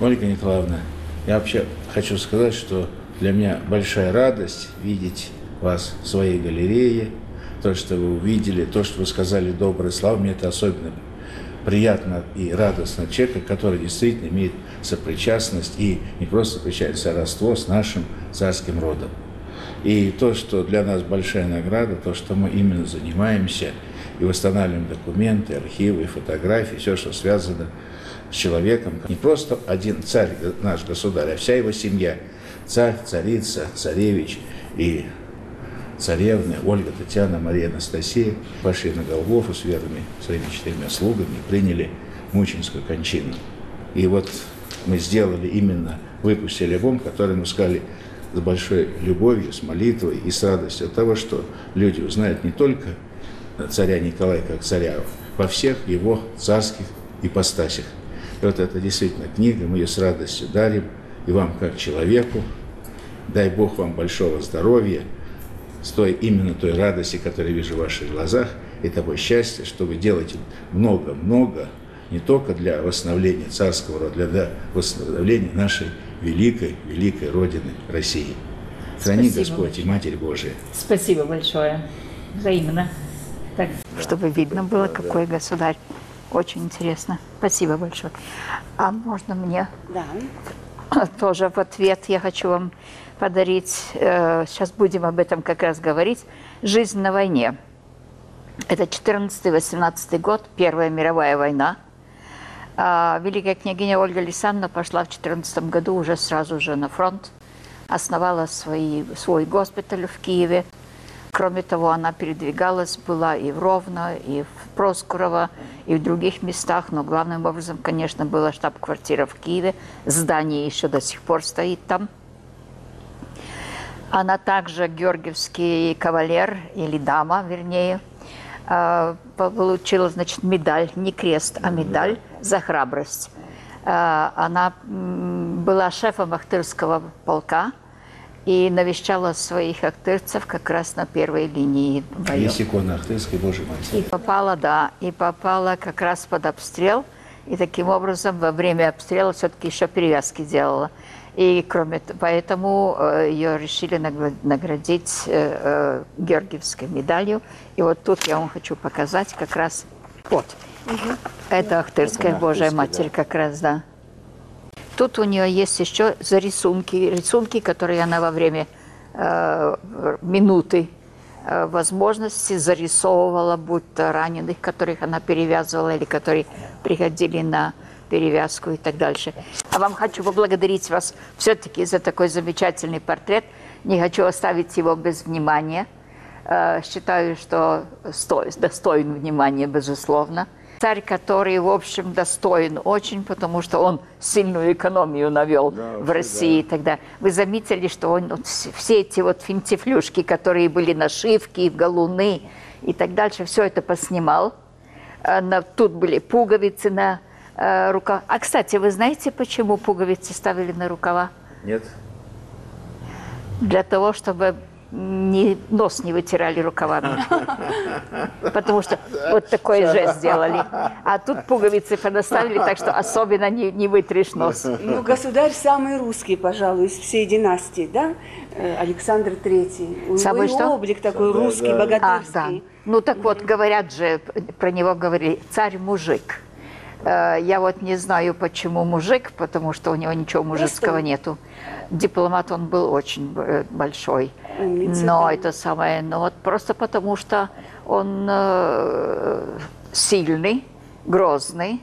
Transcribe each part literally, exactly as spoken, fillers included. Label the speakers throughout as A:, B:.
A: Ольга Николаевна, я вообще хочу сказать, что для меня большая радость видеть вас в своей галерее, то, что вы увидели, то, что вы сказали добрые слова, мне это особенно приятно и радостно человека, который действительно имеет сопричастность и не просто сопричастность, а родство с нашим царским родом. И то, что для нас большая награда, то, что мы именно занимаемся и восстанавливаем документы, архивы, фотографии, все, что связано с человеком. Не просто один царь, наш государь, а вся его семья. Царь, царица, царевич и царевны Ольга, Татьяна, Мария, Анастасия пошли на Голгофу с верными своими четырьмя слугами и приняли мученическую кончину. И вот мы сделали именно, выпустили альбом, который мы сказали с большой любовью, с молитвой и с радостью от того, что люди узнают не только царя Николая как царя, во всех его царских ипостасях. И вот это действительно книга, мы ее с радостью дарим и вам как человеку. Дай Бог вам большого здоровья, с той, именно той радости, которую я вижу в ваших глазах, и того счастья, что вы делаете много-много, не только для восстановления царского рода, для восстановления нашей великой, великой Родины России. Храни Господь и Матерь Божия.
B: Спасибо большое. Взаимно. Так, чтобы видно было, какой государь. Очень интересно. Спасибо большое. А можно мне?
C: Да.
B: Тоже в ответ я хочу вам подарить, сейчас будем об этом как раз говорить, «Жизнь на войне». Это четырнадцатый-восемнадцатый год, Первая мировая война. Великая княгиня Ольга Александровна пошла в четырнадцатом году уже сразу же на фронт, основала свои, свой госпиталь в Киеве. Кроме того, она передвигалась, была и в Ровно, и в Проскурово, и в других местах, но главным образом, конечно, была штаб-квартира в Киеве. Здание еще до сих пор стоит там. Она также георгиевский кавалер, или дама, вернее, получила, значит, медаль, не крест, а медаль за храбрость. Она была шефом Ахтырского полка и навещала своих ахтырцев как раз на первой линии боев.
A: Есть икона Ахтырской Божьей Матери.
B: И попала, да, и попала как раз под обстрел, и таким образом во время обстрела все-таки еще перевязки делала. И кроме того, поэтому ее решили наградить э, э, георгиевской медалью. И вот тут я вам хочу показать как раз, вот, угу. Это Ахтырская Божья Матерь, да. Как раз, да. Тут у нее есть еще зарисунки, рисунки, которые она во время э, минуты э, возможности зарисовывала, будь то раненых, которых она перевязывала, или которые приходили на перевязку и так дальше. А вам хочу поблагодарить вас все-таки за такой замечательный портрет. Не хочу оставить его без внимания. Э, считаю, что сто, достоин внимания, безусловно. Царь, который, в общем, достоин очень, потому что он сильную экономию навел, да, в России, да. Тогда. Вы заметили, что он, вот, все эти вот финтифлюшки, которые были нашивки, галуны и так дальше, все это поснимал. Тут были пуговицы на э, рукавах. А, кстати, вы знаете, почему пуговицы ставили на рукава?
A: Нет.
B: Для того, чтобы не, нос не вытирали рукавами. Потому что вот такой жест сделали. А тут пуговицы понаставили, так что особенно не, не вытрешь нос.
C: Ну, государь самый русский, пожалуй, из всей династии, да? Александр Третий. У
B: Самый
C: него
B: что?
C: облик такой
A: Да,
C: русский,
A: да.
C: богатырский.
B: А, да. Ну так вот, говорят же, про него говорили, царь-мужик. Я вот не знаю, почему мужик, потому что у него ничего мужицкого Просто... нету. Дипломат он был очень большой.
C: Умница,
B: но
C: да.
B: это самое, ну вот просто потому что он э, сильный, грозный,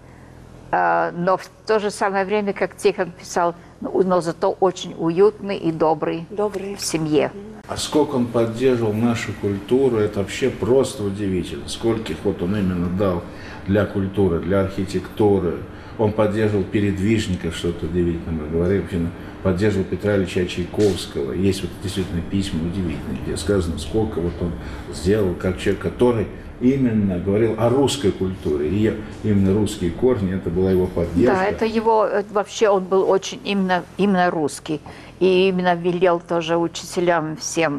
B: э, но в то же самое время, как Тихон писал, но зато очень уютный и добрый,
C: добрый. В
B: семье.
A: А сколько он поддерживал нашу культуру, это вообще просто удивительно. Скольких вот он именно дал для культуры, для архитектуры. Он поддерживал передвижников, что-то удивительное, мы говорим, поддерживал Петра Ильича Чайковского. Есть вот действительно письма удивительные, где сказано, сколько вот он сделал, как человек, который именно говорил о русской культуре. И именно русские корни, это была его поддержка.
B: Да, это его, вообще он был очень именно, именно русский. И именно велел тоже учителям всем,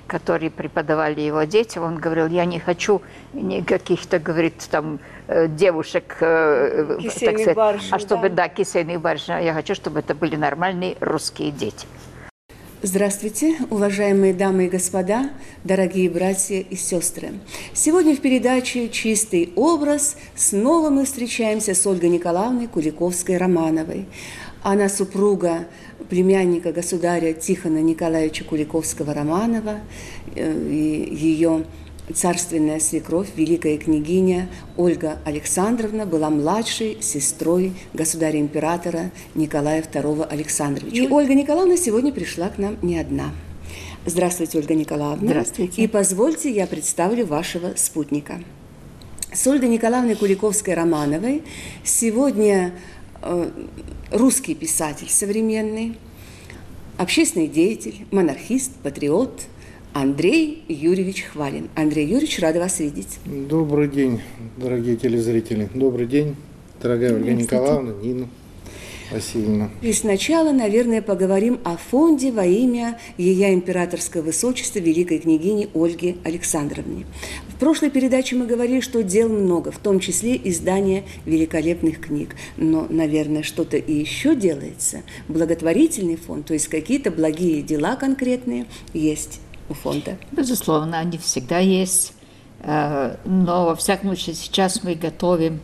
B: которые преподавали его детям, он говорил, я не хочу никаких-то, говорит, там, девушек, так сказать, барышни, а чтобы, да, да кисейных барышни, я хочу, чтобы это были нормальные русские дети.
C: Здравствуйте, уважаемые дамы и господа, дорогие братья и сестры. Сегодня в передаче «Чистый образ» снова мы встречаемся с Ольгой Николаевной Куликовской-Романовой. Она супруга племянника государя Тихона Николаевича Куликовского-Романова, и ее царственная свекровь, великая княгиня Ольга Александровна, была младшей сестрой государя-императора Николая второго Александровича. И Ольга Николаевна сегодня пришла к нам не одна. Здравствуйте, Ольга Николаевна.
B: Здравствуйте.
C: И позвольте, я представлю вашего спутника. С Ольгой Николаевной Куликовской-Романовой сегодня э, русский писатель современный, общественный деятель, монархист, патриот Андрей Юрьевич Хвалин. Андрей Юрьевич, рада вас видеть.
D: Добрый день, дорогие телезрители. Добрый день, дорогая Ольга Николаевна, Нина Васильевна. И
C: сначала, наверное, поговорим о фонде во имя Ея Императорского Высочества великой княгини Ольги Александровны. В прошлой передаче мы говорили, что дел много, в том числе издание великолепных книг. Но, наверное, что-то и еще делается. Благотворительный фонд, то есть какие-то благие дела конкретные есть у фонда.
B: Безусловно, они всегда есть. Но, во всяком случае, сейчас мы готовим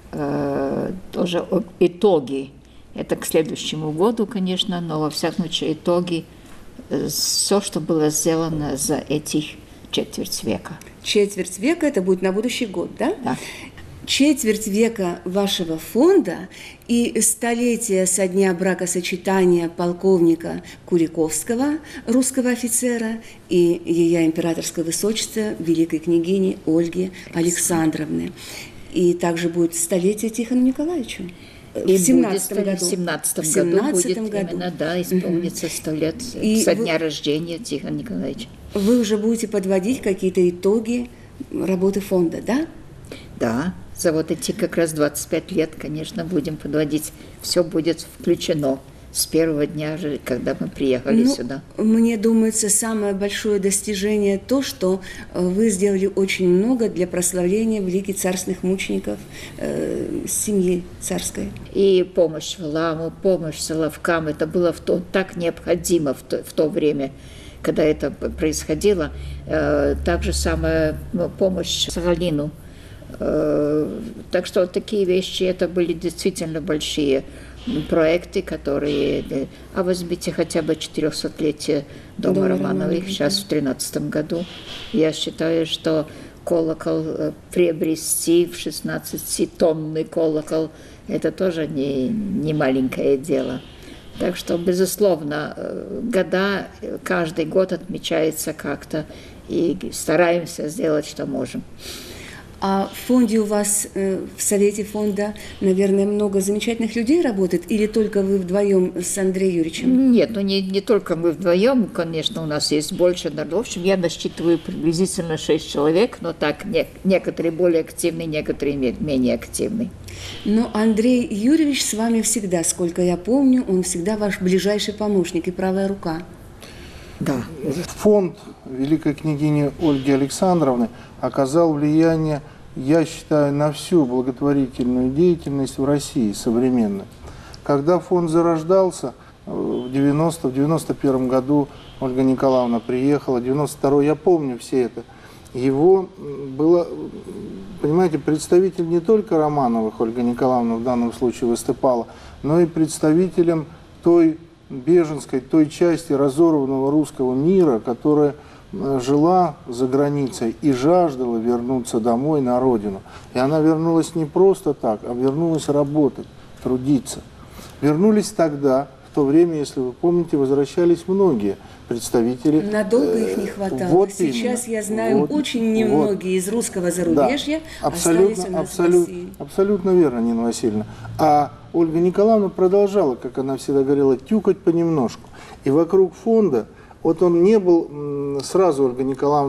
B: тоже итоги. Это к следующему году, конечно, но, во всяком случае, итоги, все, что было сделано за эти четверть века.
C: Четверть века – это будет на будущий год, да?
B: Да.
C: Четверть века вашего фонда и столетие со дня бракосочетания полковника Куликовского, русского офицера, и Ея Императорского Высочества великой княгини Ольги Александровны. И также будет столетие Тихону Николаевичу.
B: И в семнадцатом году. В семнадцатом году будет
C: году.
B: Именно, да, исполнится сто лет и со дня вы, рождения Тихона Николаевича.
C: Вы уже будете подводить какие-то итоги работы фонда, да?
B: Да, за вот эти как раз двадцать пять лет, конечно, будем подводить. Все будет включено с первого дня же, когда мы приехали ну, сюда.
C: Мне думается, самое большое достижение то, что вы сделали очень много для прославления великих царственных мучеников э, семьи царской.
B: И помощь Валаму, помощь Соловкам, это было в то, так необходимо в то, в то время, когда это происходило. Э, также самая ну, помощь Сахалину. Э, так что такие вещи, это были действительно большие проекты, которые... А возьмите хотя бы четырехсотлетие Дома, Дома Романовых, Романовых сейчас да. В тринадцатом году. Я считаю, что колокол приобрести в шестнадцатитонный колокол, это тоже не, не маленькое дело. Так что, безусловно, года, каждый год отмечается как-то, и стараемся сделать, что можем.
C: А в фонде у вас, в совете фонда, наверное, много замечательных людей работает, или только вы вдвоем с Андреем Юрьевичем?
B: Нет, ну не, не только мы вдвоем, конечно, у нас есть больше народу. В общем, я насчитываю приблизительно шесть человек, но так, не, некоторые более активные, некоторые менее активные.
C: Но Андрей Юрьевич с вами всегда, сколько я помню, он всегда ваш ближайший помощник и правая рука.
B: Да.
D: Фонд великой княгини Ольги Александровны оказал влияние, я считаю, на всю благотворительную деятельность в России современную. Когда фонд зарождался в девяностом, в девяносто первом году Ольга Николаевна приехала, в девяносто втором, я помню все это, его было, понимаете, представитель не только Романовых, Ольга Николаевна в данном случае выступала, но и представителем той беженской, той части разорванного русского мира, которая жила за границей и жаждала вернуться домой на родину. И она вернулась не просто так, а вернулась работать, трудиться. Вернулись тогда, в то время, если вы помните, возвращались многие представители.
C: Надолго их не хватало. Вот Сейчас именно. Я знаю, вот, очень немногие вот. Из русского зарубежья да,
D: абсолютно,
C: остались у нас
D: абсолютно,
C: в России.
D: Абсолютно верно, Нина Васильевна. А Ольга Николаевна продолжала, как она всегда говорила, тюкать понемножку. И вокруг фонда, вот он не был, сразу Ольга Николаевна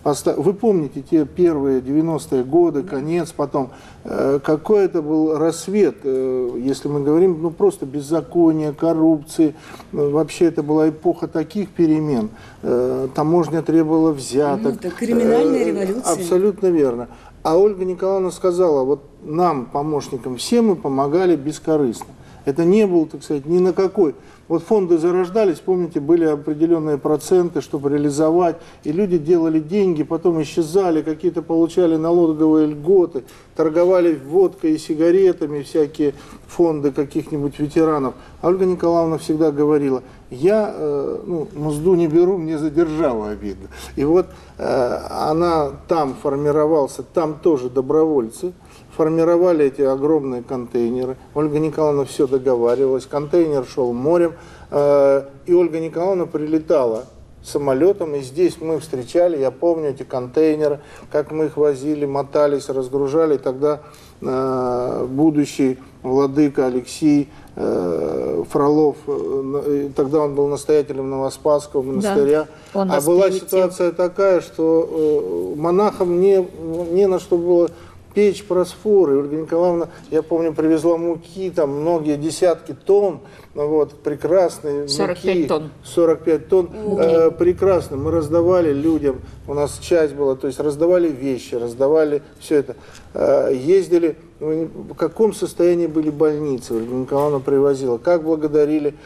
D: Вы помните те первые девяностые годы, конец, потом, какой это был рассвет, если мы говорим, ну просто беззакония, коррупции, вообще это была эпоха таких перемен, таможня требовала взяток.
C: Ну, это криминальная революция.
D: Абсолютно верно. А Ольга Николаевна сказала, вот нам, помощникам, все мы помогали бескорыстно. Это не было, так сказать, ни на какой. Вот фонды зарождались, помните, были определенные проценты, чтобы реализовать, и люди делали деньги, потом исчезали, какие-то получали налоговые льготы, торговали водкой и сигаретами, всякие фонды каких-нибудь ветеранов. А Ольга Николаевна всегда говорила, я э, ну, мзду не беру, мне за державу обидно. И вот э, она там формировался, там тоже добровольцы, формировали эти огромные контейнеры. Ольга Николаевна все договаривалась, контейнер шел морем, э, и Ольга Николаевна прилетала самолетом, и здесь мы встречали, я помню эти контейнеры, как мы их возили, мотались, разгружали. Тогда э, будущий владыка Алексей э, Фролов, э, тогда он был настоятелем Новоспасского монастыря, да, а была приютил. Ситуация такая, что э, монахам не, не на что было печь просфоры. Ольга Николаевна, я помню, привезла муки, там многие десятки тонн, вот, прекрасные
B: сорок пять
D: муки,
B: тонн.
D: сорок пять тонн, э, прекрасно. Мы раздавали людям, у нас часть была, то есть раздавали вещи, раздавали все это. Э, ездили, в каком состоянии были больницы, Ольга Николаевна привозила, как благодарили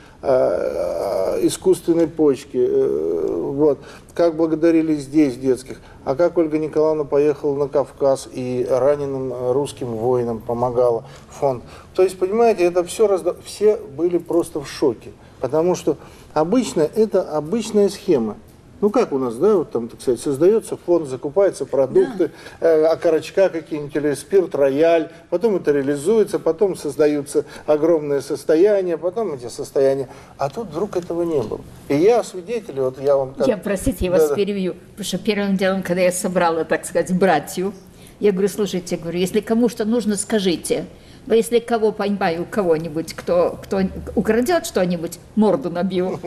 D: э, искусственной почки, э, вот, как благодарили здесь детских, а как Ольга Николаевна поехала на Кавказ и раненым русским воинам помогала, фонд. То есть, понимаете, это все, разда... все были просто в шоке, потому что обычно это обычная схема. Ну как у нас, да, вот там, так сказать, создается фонд, закупаются продукты, да. э, окорочка какие-нибудь или спирт, рояль, потом это реализуется, потом создаются огромные состояния, потом эти состояния. А тут вдруг этого не было. И я свидетель, вот я вам... Как...
B: Я, простите, я вас
D: да,
B: перебью, потому что первым делом, когда я собрала, так сказать, братью, я говорю, слушайте, я говорю, если кому что нужно, скажите. Но если кого поймаю, кого-нибудь, кто, кто украдет что-нибудь, морду набью.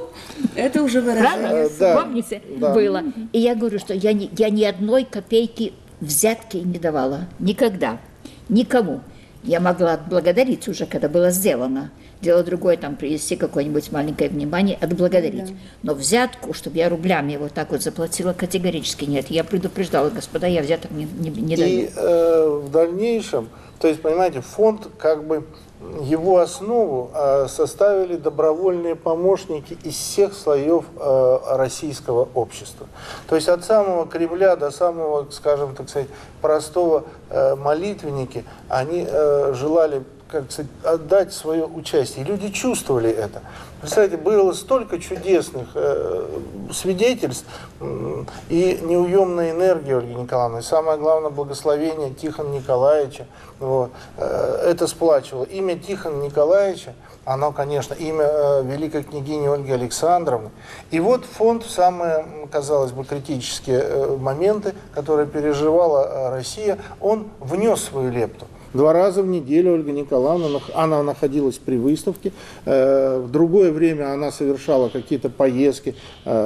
C: Это уже выражение.
B: Да, помните, да. Было. И я говорю, что я ни, я ни одной копейки взятки не давала. Никогда. Никому. Я могла отблагодарить уже, когда было сделано. Дело другое, там, привести какое-нибудь маленькое внимание, отблагодарить. Да. Но взятку, чтобы я рублями вот так вот заплатила, категорически нет. Я предупреждала, господа, я взяток не, не, не даю.
D: И э, в дальнейшем, то есть, понимаете, фонд, как бы, его основу э, составили добровольные помощники из всех слоев э, российского общества. То есть от самого Кремля до самого, скажем, так сказать, простого э, молитвенники, они э, желали, как сказать, отдать свое участие. И люди чувствовали это. Представляете, было столько чудесных э, свидетельств э, и неуемной энергии Ольги Николаевны. И самое главное, благословение Тихона Николаевича. Вот, э, это сплачивало. Имя Тихона Николаевича, оно, конечно, имя э, великой княгини Ольги Александровны. И вот фонд в самые, казалось бы, критические э, моменты, которые переживала э, Россия, он внес свою лепту. Два раза в неделю Ольга Николаевна, она находилась при выставке, в другое время она совершала какие-то поездки,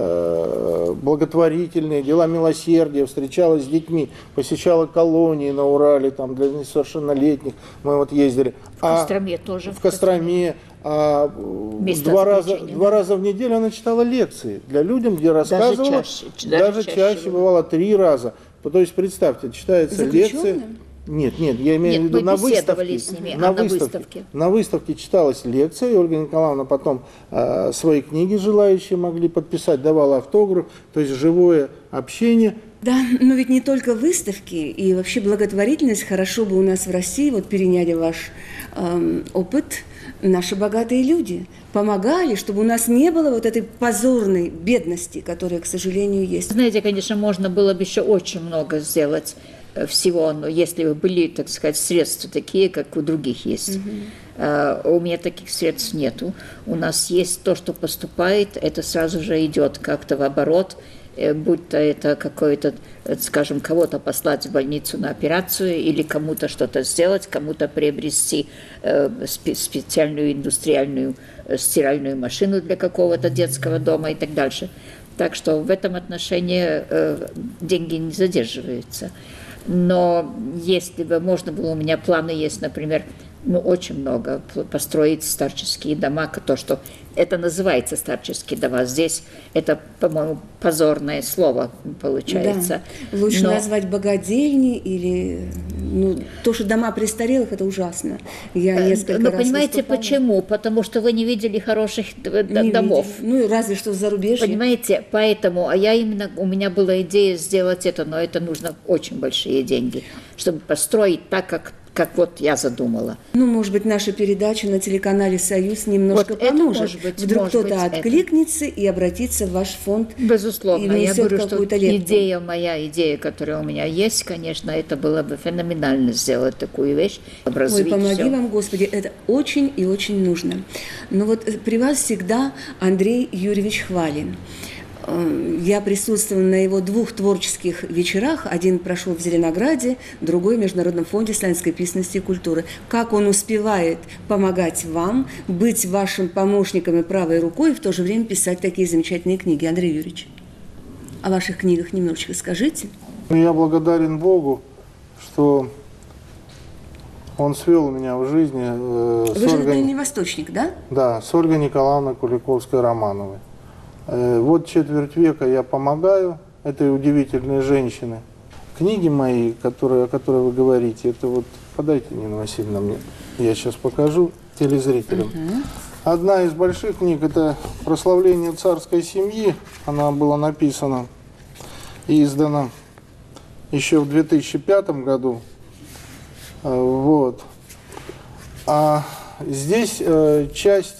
D: благотворительные, дела милосердия, встречалась с детьми, посещала колонии на Урале там, для несовершеннолетних, мы вот ездили.
B: В Костроме а, тоже.
D: В Костроме. А, два, раза, два раза в неделю она читала лекции для людям, где рассказывала.
B: Даже чаще.
D: Даже, даже чаще, чаще бывало три раза. То есть, представьте, читается лекция. Нет, нет, я имею
B: нет,
D: в виду на выставке.
B: С ними,
D: на,
B: а
D: выставке.
B: на выставке.
D: На выставке читалась лекция, и Ольга Николаевна потом э, свои книги желающие могли подписать, давала автограф, то есть живое общение.
C: Да, но ведь не только выставки и вообще благотворительность. Хорошо бы у нас в России, вот переняли ваш э, опыт, наши богатые люди помогали, чтобы у нас не было вот этой позорной бедности, которая, к сожалению, есть.
B: Знаете, конечно, можно было бы еще очень много сделать всего, но если бы были, так сказать, средства такие, как у других есть. Mm-hmm. Uh, у меня таких средств нету. У нас есть то, что поступает, это сразу же идет как-то в оборот, будь то это какой-то, скажем, кого-то послать в больницу на операцию или кому-то что-то сделать, кому-то приобрести э, специальную индустриальную э, стиральную машину для какого-то детского дома и так дальше. Так что в этом отношении э, деньги не задерживаются. Но если бы можно было, у меня планы есть, например, ну, очень много построить старческие дома, то, что это называется старческие дома. Здесь это, по-моему, позорное слово получается.
C: Да. Лучше
B: Но...
C: назвать богадельни или... Ну, то, что дома престарелых, это ужасно. Я несколько
B: Но
C: раз
B: понимаете,
C: выступала.
B: Почему? Потому что вы не видели хороших
C: не
B: домов.
C: Видели. Ну, разве что в зарубежье.
B: Понимаете, поэтому, а я именно, у меня была идея сделать это, но это нужно очень большие деньги, чтобы построить так, как как вот я задумала.
C: Ну, может быть, наша передача на телеканале «Союз» немножко
B: вот
C: поможет.
B: Это, может быть,
C: Вдруг
B: может
C: кто-то
B: быть,
C: откликнется это. И обратится в ваш фонд.
B: Безусловно.
C: И
B: я говорю, что
C: лепту.
B: идея моя, идея, которая у меня есть, конечно, это было бы феноменально сделать такую вещь, развить.
C: Ой, помоги
B: все.
C: вам, Господи, это очень и очень нужно. Но вот при вас всегда Андрей Юрьевич Хвалин. Я присутствовала на его двух творческих вечерах. Один прошел в Зеленограде, другой в Международном фонде славянской письменности и культуры. Как он успевает помогать вам, быть вашим помощником и правой рукой, и в то же время писать такие замечательные книги? Андрей Юрьевич, о ваших книгах немножечко скажите.
D: Я благодарен Богу, что Он свел меня в жизни э,
C: Вы
D: с
C: же
D: Ольгой...
C: дальневосточник, да?
D: Да, с Ольгой Николаевной Куликовской-Романовой. Вот четверть века я помогаю этой удивительной женщине. Книги мои, которые, о которых вы говорите, это вот, подайте, Нина Васильевна, мне, я сейчас покажу телезрителям. Uh-huh. Одна из больших книг – это «Прославление царской семьи». Она была написана и издана еще в две тысячи пятом году. Вот. А здесь э, часть,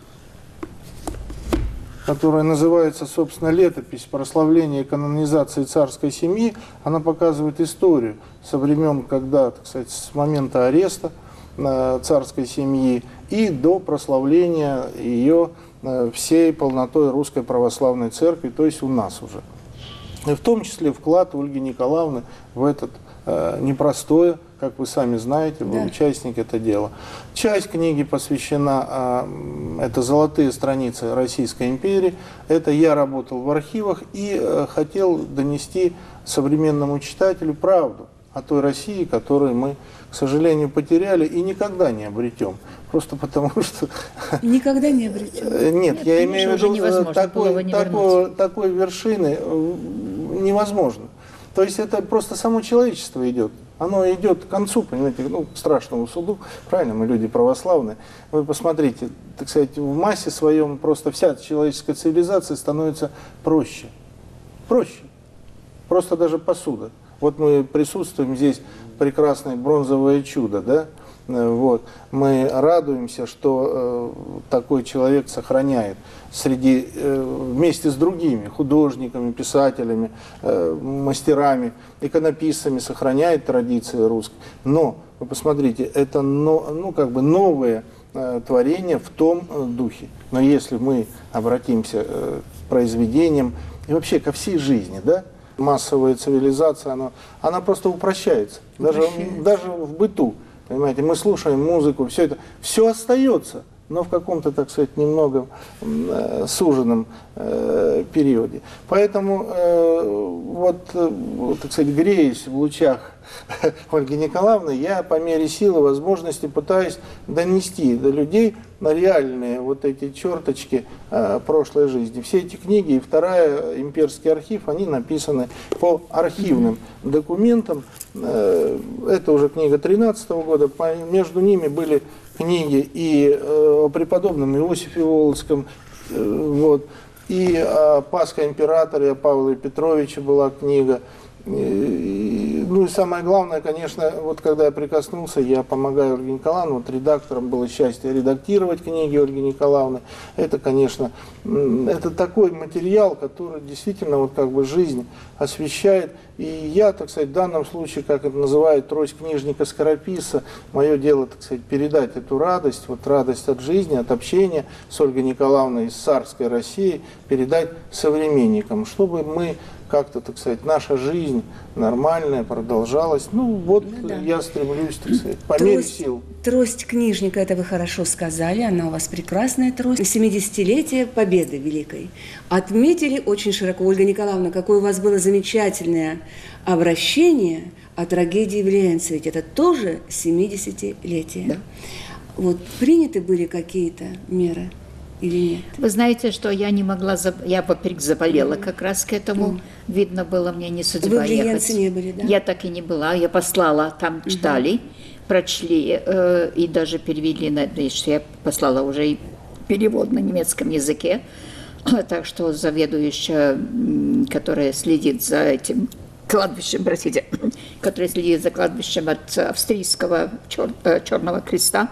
D: которая называется, собственно, «Летопись прославления и канонизации царской семьи», она показывает историю со времен, когда, так сказать, с момента ареста э, царской семьи и до прославления ее э, всей полнотой Русской Православной Церкви, то есть у нас уже. И в том числе вклад Ольги Николаевны в этот э, непростое, как вы сами знаете, вы да. участник это дела. Часть книги посвящена, э, это золотые страницы Российской империи, это я работал в архивах и э, хотел донести современному читателю правду о той России, которую мы, к сожалению, потеряли и никогда не обретем. Просто потому что...
C: Никогда не обретем.
D: Нет, Нет я имею в виду, такой, такой, такой вершины невозможно. То есть это просто само человечество идет. Оно идет к концу, понимаете, ну, к страшному суду. Правильно, мы люди православные. Вы посмотрите, так сказать, в массе своем просто вся человеческая цивилизация становится проще. Проще. Просто даже посуда. Вот мы присутствуем здесь, прекрасное бронзовое чудо, да? Вот. Мы радуемся, что э, такой человек сохраняет среди, э, вместе с другими художниками, писателями, э, мастерами, иконописцами сохраняет традиции русские. Но, вы посмотрите, это но, ну, как бы новое э, творение в том э, духе. Но если мы обратимся э, к произведениям и вообще ко всей жизни, да, массовая цивилизация, она, она просто упрощается, даже, даже в быту. Понимаете, мы слушаем музыку, все это, все остается, но в каком-то, так сказать, немного э, суженном э, периоде. Поэтому, э, вот, э, так сказать, греясь в лучах Ольги Николаевны, я по мере силы, возможности пытаюсь донести до людей на реальные вот эти черточки э, прошлой жизни. Все эти книги и вторая «Имперский архив», они написаны по архивным документам. Э, это уже книга тринадцатого года, по, между ними были книги и э, о преподобном Иосифе Волоцком, э, вот, и о Пасхе императоре, о Павле Петровиче была книга. И, ну и самое главное, конечно, вот когда я прикоснулся, я помогаю Ольге Николаевне, вот редактором было счастье редактировать книги Ольги Николаевны. Это, конечно, это такой материал, который действительно вот как бы жизнь освещает. И я, так сказать, в данном случае, как это называют, трость книжника скорописа, мое дело, так сказать, передать эту радость, вот радость от жизни, от общения с Ольгой Николаевной из царской России, передать современникам, чтобы мы как-то, так сказать, наша жизнь нормальная продолжалась. Ну, вот
C: Ну да.
D: я стремлюсь, так сказать, по мере
C: Трость,
D: сил.
C: трость книжника, это вы хорошо сказали, она у вас прекрасная трость. семидесятилетие Победы Великой отметили очень широко. Ольга Николаевна, какое у вас было замечательное обращение о трагедии в Ленце, ведь это тоже семидесятилетие.
B: Да.
C: Вот приняты были какие-то меры или нет?
B: Вы знаете, что я не могла, заб... я, во-первых, заболела как раз к этому. Видно было мне не судьба
C: Вы в
B: ехать.
C: Ленце не были, да?
B: Я так и не была, я послала, там читали, прочли э, и даже перевели, на, что я послала уже и перевод на немецком языке. Так что заведующая, м, которая следит за этим кладбищем, простите, которая следит за кладбищем от австрийского чер... э, Черного Креста,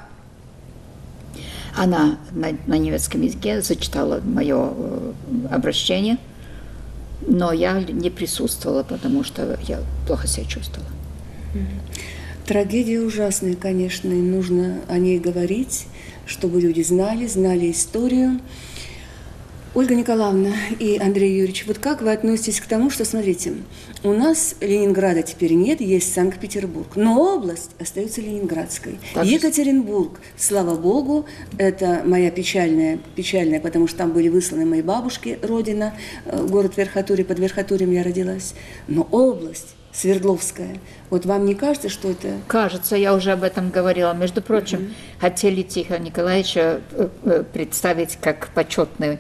B: она на, на немецком языке зачитала мое э, обращение, но я не присутствовала, потому что я плохо себя чувствовала.
C: Трагедия ужасная, конечно, и нужно о ней говорить, чтобы люди знали, знали историю. Ольга Николаевна и Андрей Юрьевич, вот как вы относитесь к тому, что, смотрите, у нас Ленинграда теперь нет, есть Санкт-Петербург, но область остается Ленинградской.
B: Так
C: Екатеринбург, слава богу, это моя печальная, печальная, потому что там были высланы мои бабушки, родина, э, город Верхотурье, под Верхотурьем я родилась, но область Свердловская. Вот вам не кажется, что это...
B: Кажется, я уже об этом говорила. Между прочим, uh-huh. хотели Тихона Николаевича представить как почетный,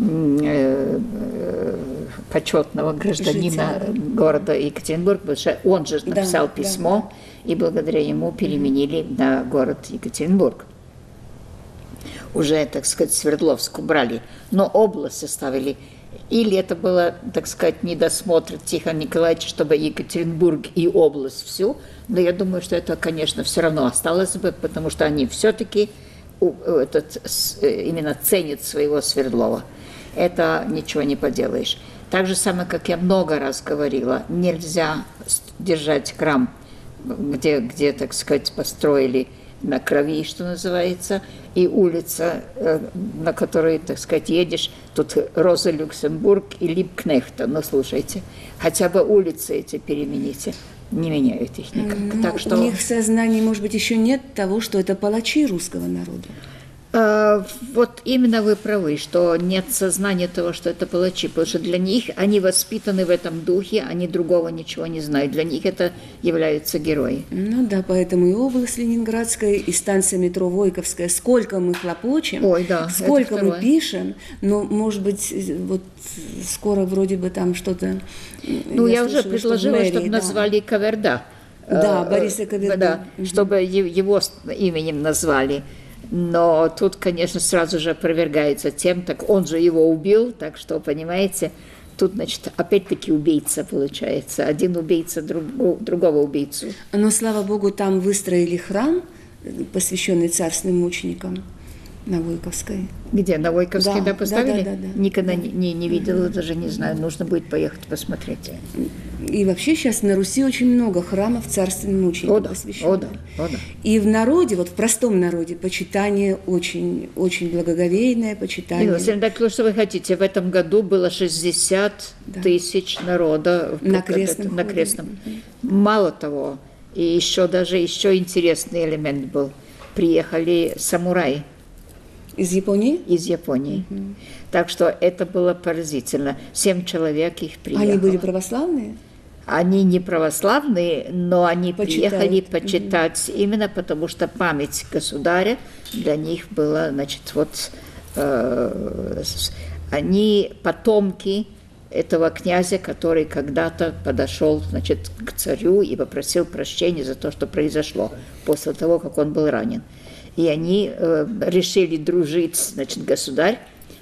B: э, почетного гражданина Житель. города Екатеринбург, потому что он же написал да, письмо, да. и благодаря ему переменили uh-huh. на город Екатеринбург. Уже, так сказать, Свердловск убрали, но область оставили. Или это было, так сказать, недосмотр Тихона Николаевича, чтобы Екатеринбург и область всю, но я думаю, что это, конечно, все равно осталось бы, потому что они все-таки этот, именно ценят своего Свердлова. Это ничего не поделаешь. Так же самое, как я много раз говорила, нельзя держать храм, где, где так сказать, построили на крови, что называется, и улица, на которой, так сказать, едешь, тут Роза Люксембург и Липкнехта, но слушайте, хотя бы улицы эти перемените, не меняют их никак.
C: Ну,
B: так что...
C: У них в сознании, может быть, еще нет того, что это палачи русского народа.
B: Uh, вот именно вы правы, что нет сознания того, что это палачи, потому что для них они воспитаны в этом духе, они другого ничего не знают, для них это являются герои.
C: Ну да, поэтому и область Ленинградская, и станция метро Войковская, сколько мы хлопочем,
B: Ой, да,
C: сколько мы пишем, но, может быть, вот скоро вроде бы там что-то...
B: Ну, я, я уже слышала, предложила, что мэрии, чтобы да. назвали Каверда.
C: Да, uh, Бориса Каверда.
B: Да, угу. Чтобы его именем назвали. Но тут, конечно, сразу же опровергается тем, так он же его убил, так что, понимаете, тут, значит, опять-таки убийца получается, один убийца друг, другого убийцу.
C: Но, слава богу, там выстроили храм, посвященный царственным мученикам на Войковской.
B: Где, на Войковской, да, да поставили?
C: Да, да, да, да.
B: Никогда
C: да.
B: Не, не, не видела, mm-hmm. даже не знаю, нужно будет поехать посмотреть.
C: И вообще сейчас на Руси очень много храмов царственным мученикам
B: о, да,
C: посвященных.
B: О, да, о, да.
C: И в народе, вот в простом народе, почитание очень, очень благоговейное, почитание.
B: Ирина, так что вы хотите, в этом году было шестьдесят да. тысяч народа
C: на крестном.
B: На крестном. Мало того, и еще даже еще интересный элемент был. Приехали самураи.
C: Из Японии?
B: Из Японии. Угу. Так что это было поразительно. Семь человек их приехало.
C: Они были православные?
B: Они не православные, но они Почитают. приехали почитать угу. именно потому, что память государя для них была, значит, вот э, они потомки этого князя, который когда-то подошел, значит, к царю и попросил прощения за то, что произошло после того, как он был ранен. И они э, решили дружить, значит, государь,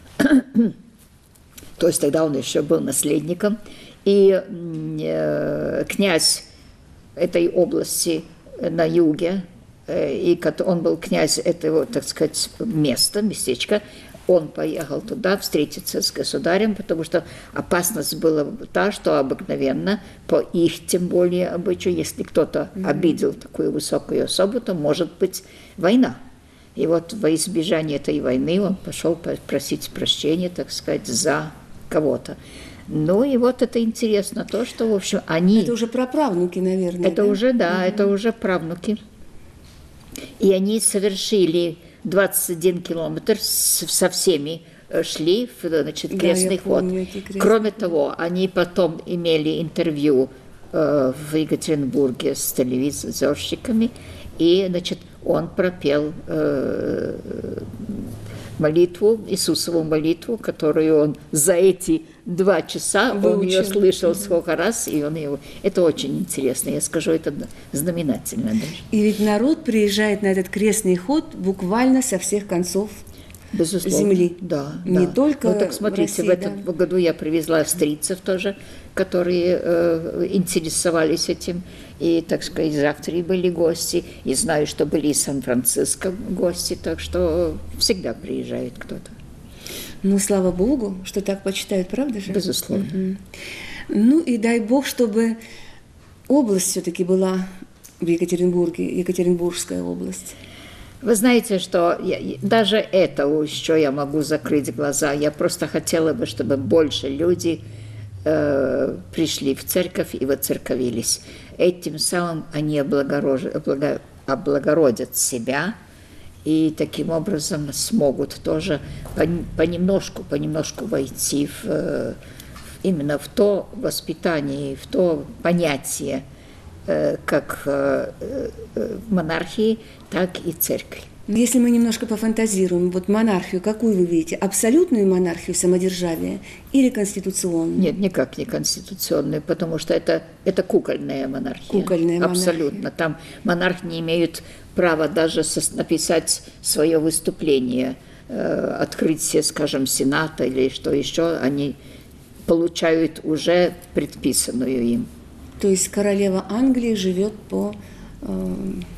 B: то есть тогда он еще был наследником, и э, князь этой области на юге, э, и он был князь этого, так сказать, места, местечка, он поехал туда встретиться с государем, потому что опасность была та, что обыкновенно, по их тем более обычаю, если кто-то mm-hmm. обидел такую высокую особу, то может быть война. И вот во избежание этой войны он пошел просить прощения, так сказать, за кого-то. Ну и вот это интересно, то, что, в общем, они...
C: Это уже праправнуки, наверное.
B: Это
C: да?
B: уже, да,
C: Угу.
B: это уже правнуки. И они совершили двадцать один километр с, со всеми, шли, значит, крестный
C: да,
B: ход.
C: Помню,
B: Кроме того, они потом имели интервью э, в Екатеринбурге с телевизорщиками, и, значит, он пропел э, молитву, Иисусову молитву, которую он за эти два часа,
C: Выучил.
B: Он ее слышал сколько раз, и он ее... Это очень интересно, я скажу, это знаменательно даже.
C: И ведь народ приезжает на этот крестный ход буквально со всех концов
B: Безусловно.
C: земли.
B: Да,
C: Не
B: да.
C: только
B: Ну так смотрите,
C: в, России,
B: в этом
C: да.
B: году я привезла австрийцев тоже, которые э, интересовались этим. И, так сказать, из Австрии были гости. И знаю, что были из Сан-Франциско гости, так что всегда приезжает кто-то.
C: Ну, слава Богу, что так почитают, правда же?
B: Безусловно.
C: Угу. Ну и дай Бог, чтобы область все-таки была в Екатеринбурге, Екатеринбургская область.
B: Вы знаете, что я, даже это, еще я могу закрыть глаза. Я просто хотела бы, чтобы больше людей э, пришли в церковь и воцерковились. Этим самым они облагорож... облага... облагородят себя и таким образом смогут тоже понемножку, понемножку войти в, в, именно в то воспитание, в то понятие, как в монархии, так и церкви.
C: Если мы немножко пофантазируем, вот монархию, какую вы видите? Абсолютную монархию самодержавия или конституционную?
B: Нет, никак не конституционную, потому что это, это кукольная монархия.
C: Кукольная монархия.
B: Абсолютно. Там монархи не имеют права даже написать свое выступление, э, открытие, скажем, Сената или что еще. Они получают уже предписанную им.
C: То есть королева Англии живет по... Э,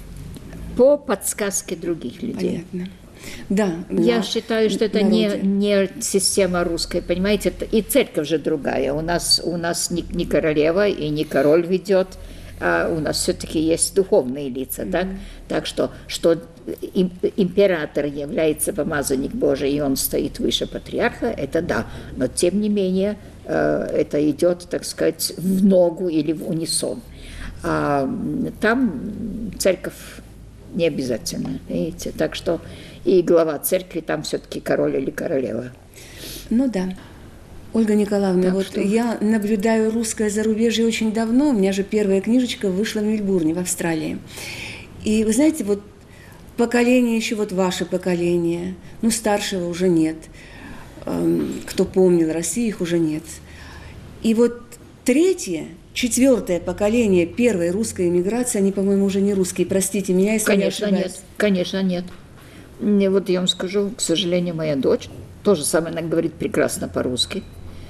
B: по подсказке других людей.
C: Понятно. Да,
B: я считаю, что это не, не система русская, понимаете, это, и церковь же другая. У нас, у нас не, не королева и не король ведет, а у нас все-таки есть духовные лица, mm-hmm. так? Так что, что император является помазанник Божий, и он стоит выше патриарха, это да, но тем не менее это идет, так сказать, в ногу или в унисон. А там церковь не обязательно, видите, так что и глава церкви там все-таки король или королева.
C: Ну да. Ольга Николаевна, так вот что... я наблюдаю русское зарубежье очень давно, у меня же первая книжечка вышла в Мельбурне, в Австралии. И вы знаете, вот поколение еще, вот ваше поколение, ну старшего уже нет, кто помнил Россию, их уже нет. И вот третье, четвертое поколение первой русской эмиграции, они, по-моему, уже не русские, простите меня, если
B: конечно,
C: я ошибаюсь.
B: Нет, конечно, нет. Вот я вам скажу, к сожалению, моя дочь тоже самое, она говорит прекрасно по-русски,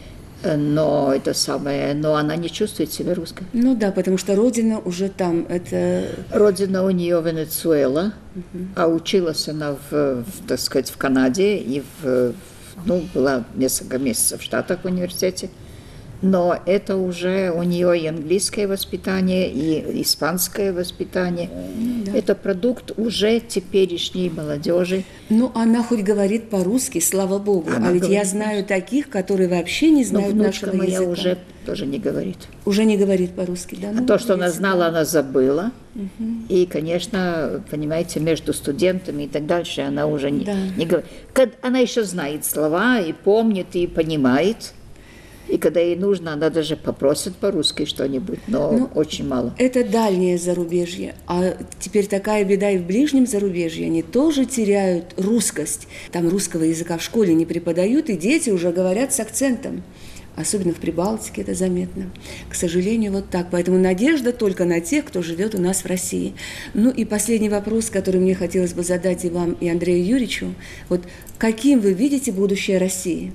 B: но это самое, но она не чувствует себя русской.
C: Ну да, потому что родина уже там, это...
B: Родина у нее Венесуэла, угу. А училась она, в, в, так сказать, в Канаде и в, ну, была несколько месяцев в Штатах в университете. Но это уже у нее и английское воспитание, и испанское воспитание. Да. Это продукт уже теперешней молодежи.
C: Ну, она хоть говорит по-русски, слава Богу. Она а ведь я знаю таких, которые вообще не знают нашего языка.
B: Но внучка моя уже тоже не говорит.
C: Уже не говорит по-русски, да?
B: Ну, а то, что она знала, она забыла. Угу. И, конечно, понимаете, между студентами и так дальше она уже не, да. не говорит. Она еще знает слова и помнит, и понимает. И когда ей нужно, она даже попросит по-русски что-нибудь, но ну, очень мало.
C: Это дальнее зарубежье. А теперь такая беда и в ближнем зарубежье. Они тоже теряют русскость. Там русского языка в школе не преподают, и дети уже говорят с акцентом. Особенно в Прибалтике это заметно. К сожалению, вот так. Поэтому надежда только на тех, кто живет у нас в России. Ну и последний вопрос, который мне хотелось бы задать и вам, и Андрею Юрьевичу. Вот каким вы видите будущее России?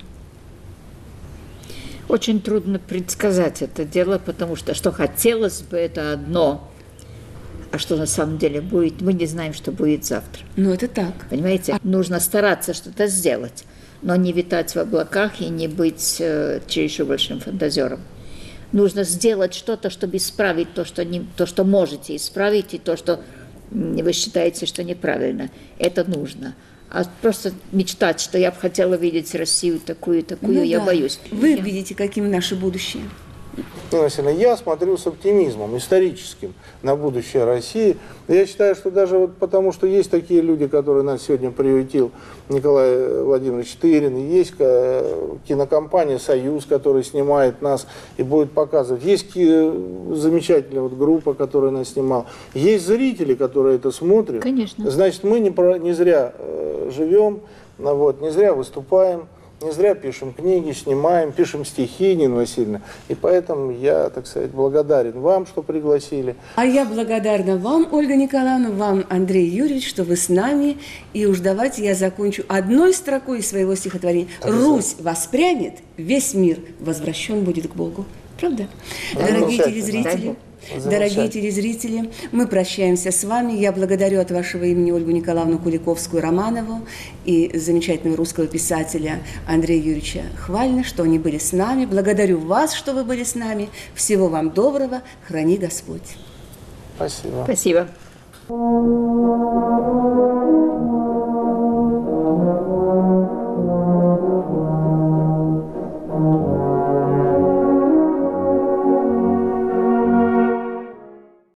B: Очень трудно предсказать это дело, потому что что хотелось бы, это одно, а что на самом деле будет, мы не знаем, что будет завтра.
C: Ну, это так.
B: Понимаете? А... Нужно стараться что-то сделать, но не витать в облаках и не быть э, чересчур большим фантазером. Нужно сделать что-то, чтобы исправить то, что, не, то, что можете исправить, и то, что вы считаете, что неправильно. Это нужно. а просто мечтать, что я бы хотела видеть Россию такую, такую,
C: Ну
B: я
C: да.
B: боюсь.
C: Вы
B: Я-
C: видите, каким наше будущее?
D: Я смотрю с оптимизмом историческим на будущее России. Я считаю, что даже вот потому, что есть такие люди, которые нас сегодня приютил Николай Владимирович Тырин, есть кинокомпания «Союз», которая снимает нас и будет показывать. Есть замечательная вот группа, которая нас снимала. Есть зрители, которые это смотрят.
B: Конечно.
D: Значит, мы не, про, не зря э, живем, ну, вот, не зря выступаем. Не зря пишем книги, снимаем, пишем стихи, Нина Васильевна. И поэтому я, так сказать, благодарен вам, что пригласили.
C: А я благодарна вам, Ольга Николаевна, вам, Андрей Юрьевич, что вы с нами. И уж давайте я закончу одной строкой из своего стихотворения. «Русь воспрянет, весь мир возвращен будет к Богу». Правда? Дорогие телезрители, дорогие телезрители, мы прощаемся с вами. Я благодарю от вашего имени Ольгу Николаевну Куликовскую-Романову и замечательного русского писателя Андрея Юрьевича Хвалина, что они были с нами. Благодарю вас, что вы были с нами. Всего вам доброго. Храни Господь.
D: Спасибо.
B: Спасибо.